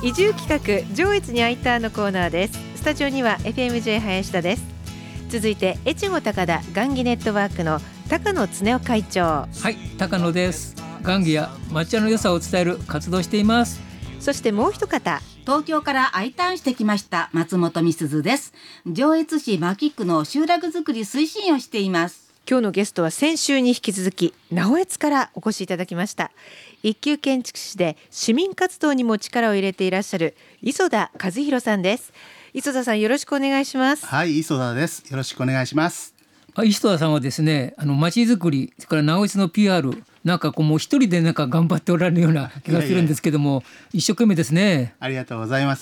移住企画上越にあいたのコーナーです。スタジオには FMJ 林田です。続いて越後高田雁木ネットワークの高野恒夫会長。 はい、高野です。雁木や町屋の良さを伝える活動をしています。 そしてもう一方、 東京から I ターンしてきました松本美鈴です。上越市牧区の集落づくり推進をしています。 今日のゲストは先週に引き続き直江津からお越しいただきました。一級建築士で市民活動にも力を入れていらっしゃる磯田和弘さんです。磯田さん、よろしくお願いします。 はい、磯田です。よろしくお願いします。 磯田さんはですね、町づくり、それから直江津の PR、なんかもう一人で頑張っておられるような気がするんですけども、一生懸命ですね。 ありがとうございます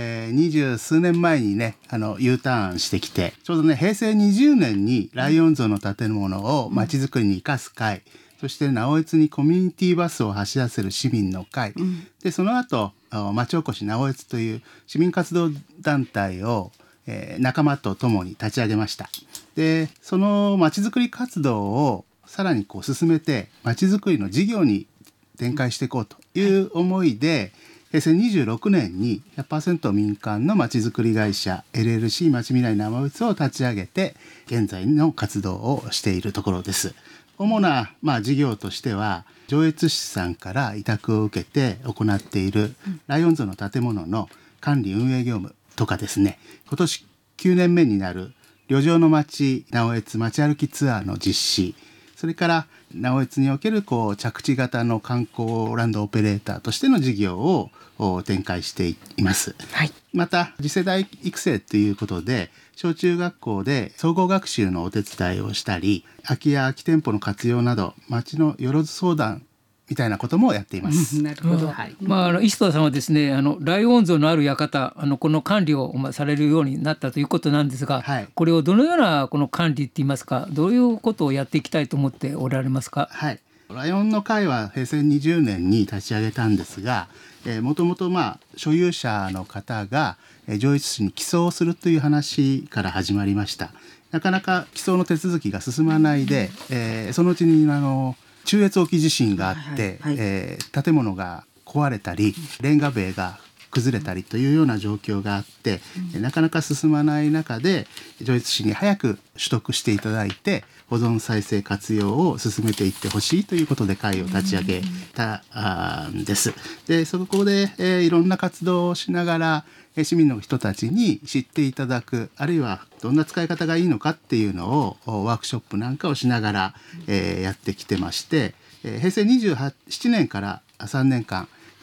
。20数年前にね、U ターンしてきて、ちょうどね、平成20年にライオン像の建物を町づくりに生かす会、そして直江津にコミュニティバスを走らせる市民の会、でその後町おこし直江津という市民活動団体を、仲間と共に立ち上げました。でその町づくり活動をさらに進めて町づくりの事業に展開していこうという思いで、平成26年に 100% 民間の町づくり会社 LLC 町未来直江津を立ち上げて現在の活動をしているところです。主な、事業としては上越市さんから委託を受けて行っているライオン像の建物の管理運営業務とかですね、今年9年目になる旅情の町直江津町歩きツアーの実施、それから直江津における着地型の観光ランドオペレーターとしての事業を展開しています、はい、また次世代育成ということで小中学校で総合学習のお手伝いをしたり、空き家空き店舗の活用など町のよろず相談みたいなこともやっています。 なるほど、はい。 磯田さんはですね、ライオン像のある館、この管理をされるようになったということなんですが、はい、これをどのようなこの管理って言いますか、どういうことをやっていきたいと思っておられますか？ はい、ライオンの会は平成20年に立ち上げたんですが、もともと所有者の方が上越市に寄贈するという話から始まりました。なかなか寄贈の手続きが進まないで、そのうちに中越沖地震があって、建物が壊れたりレンガ塀が崩れたりというような状況があって、なかなか進まない中で上越市に早く取得していただいて保存再生活用を進めていってほしいということで会を立ち上げたんです。でそこで、いろんな活動をしながら市民の人たちに知っていただく、あるいはどんな使い方がいいのかっていうのをワークショップなんかをしながら、やってきてまして、平成27年から3年間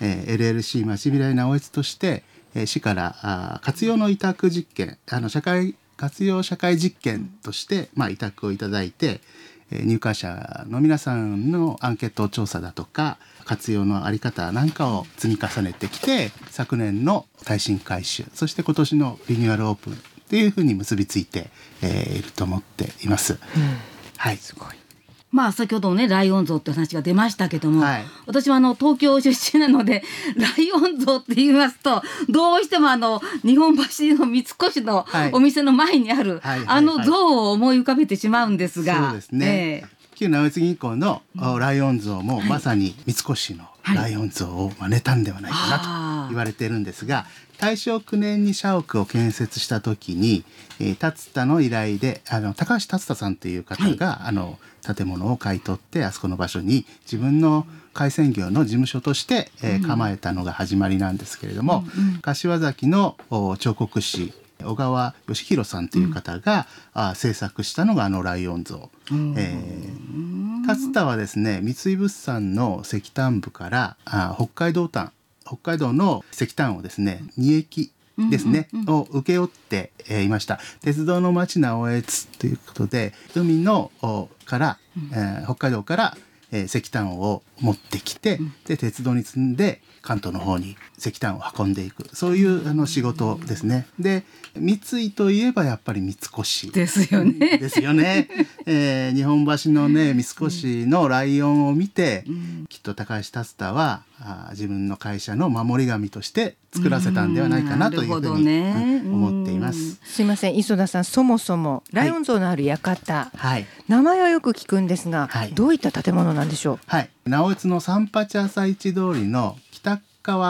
LLC 町未来直江津として、市から活用の委託実験、活用社会実験として、委託をいただいて、入館者の皆さんのアンケート調査だとか活用のあり方なんかを積み重ねてきて、昨年の耐震改修、そして今年のリニューアルオープンっていうふうに結びついて、いると思っています、はい、 すごい。先ほどねライオン像って話が出ましたけども、私は東京出身なのでライオン像って言いますとどうしても日本橋の三越のお店の前にある、像を思い浮かべてしまうんですが、 そうですね、旧直江津銀行のライオン像もまさに三越のライオン像を真似たんではないかなと言われているんですが、大正9年に社屋を建設した時に達田の依頼で高橋達田さんという方が、建物を買い取ってあそこの場所に自分の回線業の事務所として、構えたのが始まりなんですけれども、柏崎の彫刻師小川義弘さんという方が、制作したのがライオン像、達田はですね、三井物産の石炭部から北海道の石炭をですね、二液ですね、を請け負っていました。鉄道の町直江津ということで海のから、北海道から石炭を持ってきて、で鉄道に積んで関東の方に石炭を運んでいく、そういう仕事ですね。で三井といえばやっぱり三越ですよね。 ですよね、日本橋のね三越のライオンを見て、きっと高橋達田は自分の会社の守り神として作らせたんではないかなというふうに思っています。 すいません、磯田さん、そもそもライオン像のある館、名前はよく聞くんですが、どういった建物なんでしょう？ 直江津の三八朝市通りの北側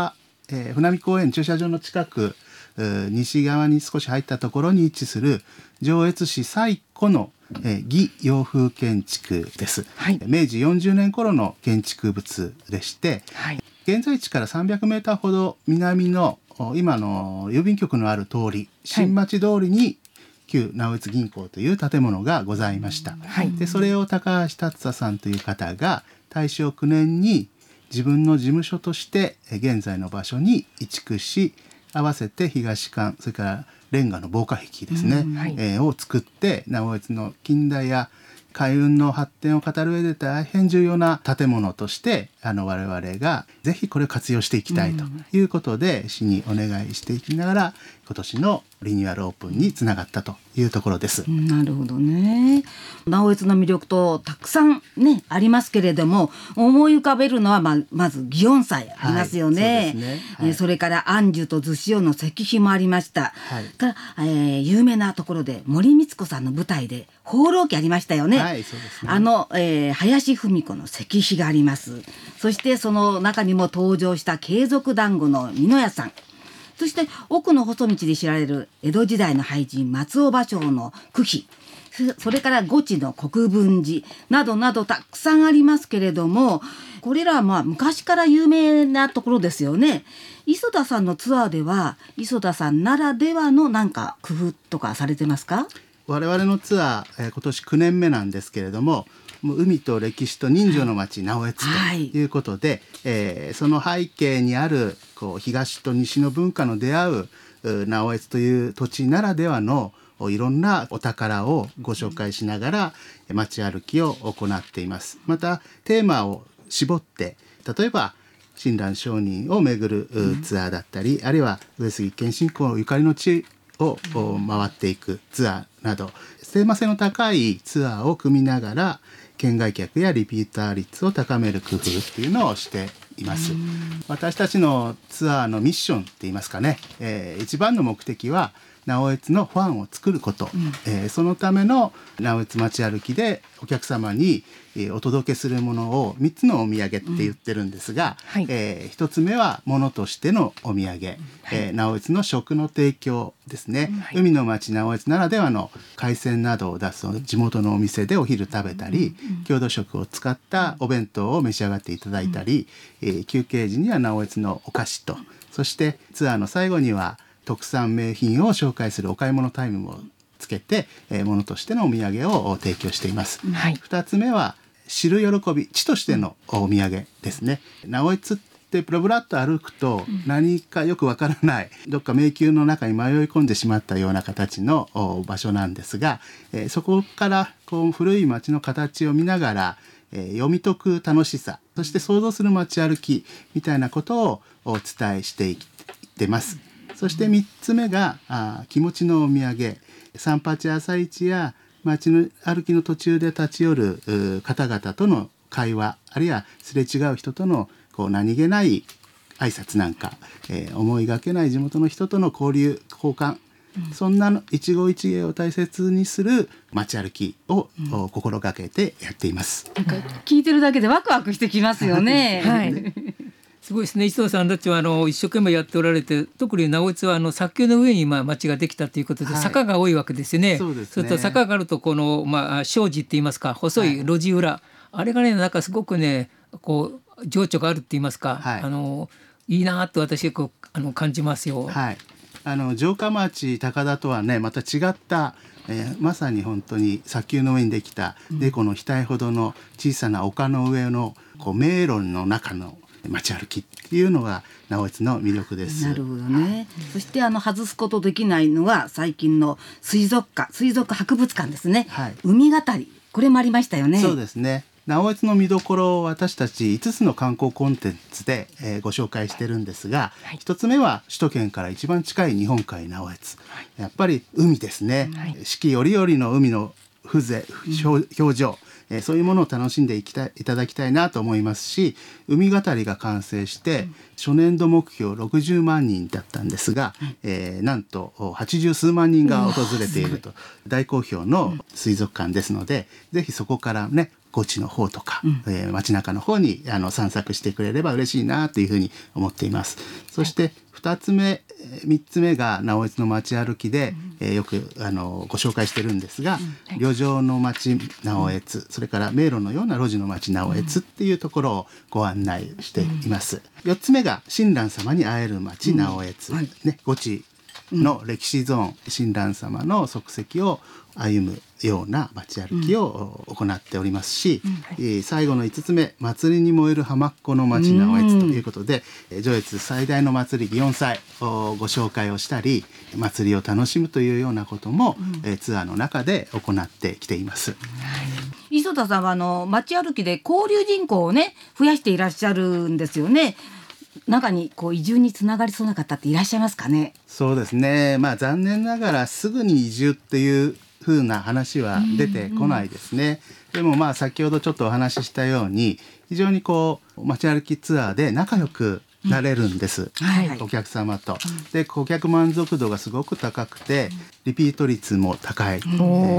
船見公園駐車場の近く西側に少し入ったところに位置する上越市最古の魏洋風建築です、はい、明治40年頃の建築物でして、はい、現在地から300メーターほど南の今の郵便局のある通り新町通りに旧直江津銀行という建物がございました、はい、でそれを高橋達也さんという方が大正9年に自分の事務所として現在の場所に移築し、合わせて東館それからレンガの防火壁ですね、はい、を作って直江津の近代や海運の発展を語る上で大変重要な建物として我々がぜひこれを活用していきたいということで市にお願いしていきながら今年のリニューアルオープンにつながったというところです。 なるほどね。直江津の魅力とたくさんねありますけれども、思い浮かべるのはまず祇園祭ありますよね。そうですね、はい、それから安寿と逗子雄の石碑もありました、はい、から、有名なところで森光子さんの舞台で放浪記ありましたよね。はい、そうですね。林芙美子の石碑があります。そしてその中にも登場した継続団子の美濃屋さん、そして奥の細道で知られる江戸時代の俳人松尾芭蕉の句碑、それから五地の国分寺などなどたくさんありますけれども、これらは昔から有名なところですよね。磯田さんのツアーでは磯田さんならではのなんか工夫とかされてますか？ 我々のツアー、今年9年目なんですけれども、海と歴史と人情の町、直江津ということで、その背景にある東と西の文化の出会う直江津という土地ならではのいろんなお宝をご紹介しながら街歩きを行っています。またテーマを絞って、例えば親鸞上人を巡るツアーだったり、あるいは上杉謙信公ゆかりの地を回っていくツアーなど、テーマ性の高いツアーを組みながら県外客やリピーター率を高める工夫っていうのをしています。私たちのツアーのミッションって言いますかね、一番の目的は直江津のファンを作ること、そのための直江津街歩きでお客様にお届けするものを3つのお土産って言ってるんですが、はい、1つ目は物としてのお土産、直江津の食の提供ですね、はい、海の町直江津ならではの海鮮などを出す地元のお店でお昼食べたり、郷土食を使ったお弁当を召し上がっていただいたり、休憩時には直江津のお菓子と、そしてツアーの最後には特産名品を紹介するお買い物タイムもつけて、物としてのお土産を提供しています、はい、2つ目は知る喜び、地としてのお土産ですね。直江津ってブラブラっと歩くと何かよくわからない、どっか迷宮の中に迷い込んでしまったような形の場所なんですが、そこから古い町の形を見ながら読み解く楽しさ、そして想像する街歩きみたいなことをお伝えしていってます。そして3つ目が気持ちのお土産、三八朝市や街の歩きの途中で立ち寄る方々との会話、あるいはすれ違う人との何気ない挨拶なんか、思いがけない地元の人との交流交換、そんな一期一会を大切にする街歩きを心がけてやっています。 なんか聞いてるだけでワクワクしてきますよね。 はい、すごいですね。磯田さんたちは一生懸命やっておられて、特に直江津は砂丘の上に町ができたということで、はい、坂が多いわけですよね。そうですね。それと坂があると障子って言いますか、細い路地裏、はい、あれがね、なんかすごくね情緒があるって言いますか、はい、いいなと私は感じますよ。 はい、城下町高田とはねまた違った、まさに本当に砂丘の上にできた猫の額ほどの小さな丘の上の迷路の中の街歩きっていうのが直江津の魅力です。 なるほどね。そして外すことできないのは最近の水族博物館ですね、はい、海語り、これもありましたよね。 そうですね。直江津の見どころを私たち5つの観光コンテンツで、ご紹介してるんですが、はい、1つ目は首都圏から一番近い日本海直江津、はい、やっぱり海ですね、はい、四季折々の海の風情、表情、そういうものを楽しんでいただきたいなと思いますし、海語りが完成して初年度目標60万人だったんですが、なんと80数万人が訪れていると大好評の水族館ですので、ぜひそこからね高知の方とか、街中の方に散策してくれれば嬉しいなというふうに思っています。そして2つ目3つ目が直江津の街歩きで、よくご紹介してるんですが、旅情の街直江津、それから迷路のような路地の街直江津っていうところをご案内しています。4つ目が親鸞様に会える街直江津、五地の歴史ゾーン、親鸞様の足跡を歩むような街歩きを行っておりますし、最後の5つ目、祭りに燃える浜っ子の町直江津ということで、上越最大の祭り祇園祭をご紹介をしたり、祭りを楽しむというようなことも、ツアーの中で行ってきています。 磯田さんは街歩きで交流人口をね増やしていらっしゃるんですよね。中に移住につながりそうな方っていらっしゃいますかね。 そうですね、残念ながらすぐに移住っていう風な話は出てこないですね。でも先ほどちょっとお話ししたように、非常に街歩きツアーで仲良くなれるんです、お客様と。で顧客満足度がすごく高くて、リピート率も高い。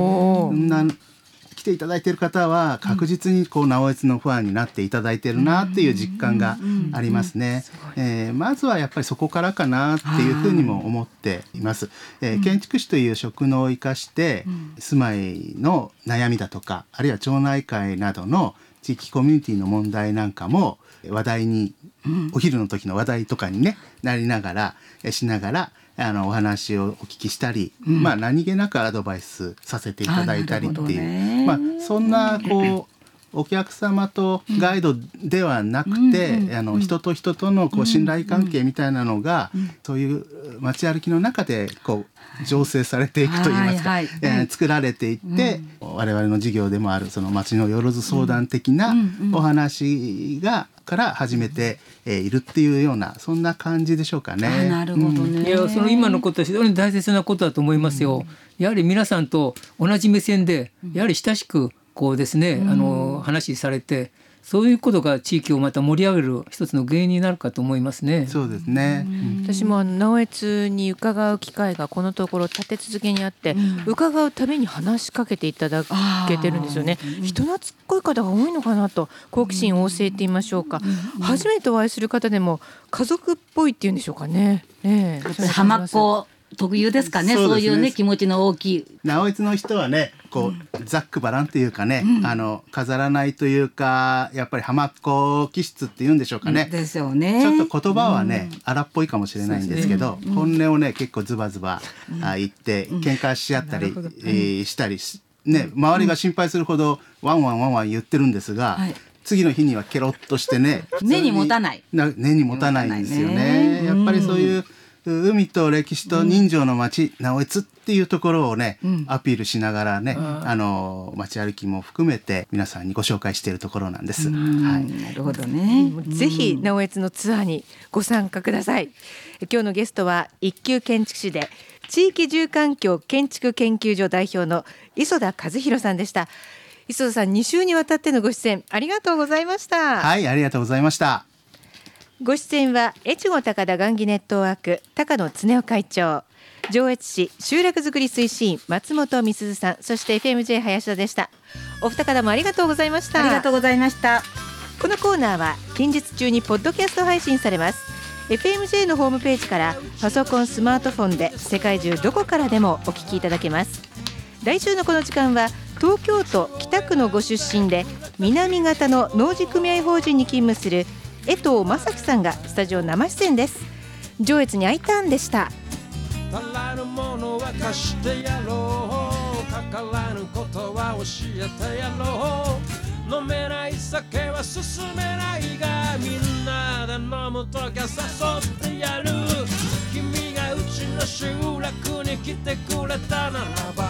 来ていただいている方は確実に直江津のファンになっていただいているなっていう実感がありますね。まずはやっぱりそこからかなっていうふうにも思っています。建築士という職能を生かして住まいの悩みだとか、あるいは町内会などの地域コミュニティの問題なんかも話題に、お昼の時の話題とかになりながらしながらお話をお聞きしたり、何気なくアドバイスさせていただいたりっていう、そんなお客様とガイドではなくて、人と人との信頼関係みたいなのが、そういう街歩きの中で醸成されていくといいますか、作られていって、我々の事業でもあるその街のよろず相談的なお話から始めているっていうような、そんな感じでしょうかね。 なるほどね。 いや、その今のことは非常に大切なことだと思いますよ。やはり皆さんと同じ目線でやはり親しくですね、話されて、そういうことが地域をまた盛り上げる一つの原因になるかと思いますね。 そうですね。 私も直江津に伺う機会がこのところ立て続けにあって、伺うたびに話しかけていただけてるんですよね。人懐っこい方が多いのかなと、好奇心旺盛って言いましょうか、初めてお会いする方でも家族っぽいっていうんでしょうかね。 浜っ子特有ですかね。そういうね気持ちの大きい直江津の人はね、ざっくばらんっていうかね、飾らないというか、やっぱり浜っ子気質っていうんでしょうかね。 ですよね。 ちょっと言葉はね、荒っぽいかもしれないんですけど、本音をね結構ズバズバ言って喧嘩し合ったりしたりね、周りが心配するほどワンワンワンワン言ってるんですが、次の日にはケロッとしてね、 根に持たないんですよね。やっぱりそういう海と歴史と人情の町直江津っていうところをね、アピールしながらね、街歩きも含めて皆さんにご紹介しているところなんです。 なるほどね。 ぜひ直江津のツアーにご参加ください。今日のゲストは一級建築士で地域住環境建築研究所代表の磯田和弘さんでした。磯田さん、2週にわたってのご出演ありがとうございました。 はい、ありがとうございました。 ご出演は越後高田雁木ネットワーク高野恒夫会長、上越市集落づくり推進松本美鈴さん、そして FMJ 林田でした。お二方もありがとうございました。 ありがとうございました。 このコーナーは近日中にポッドキャスト配信されます。 FMJ のホームページからパソコンスマートフォンで世界中どこからでもお聞きいただけます。来週のこの時間は東京都北区のご出身で南方の農事組合法人に勤務する江藤正樹さんがスタジオ生出演です。上越に会いたんでした。 足らぬものは貸してやろう、かからぬことは教えてやろう、飲めない酒は進めないが、みんなで飲むときは誘ってやる、君がうちの集落に来てくれたならば、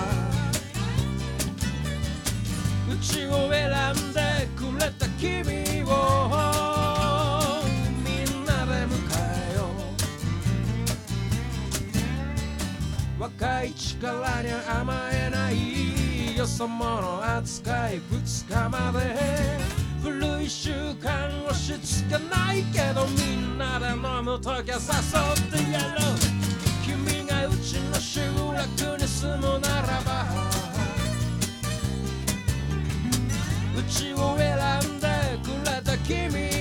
うちを選んでくれた君を若い力に甘えないよそ者扱い2日まで、古い習慣押し付けないけど、みんなで飲むときは誘ってやろう、君がうちの集落に住むならば、うちを選んでくれた君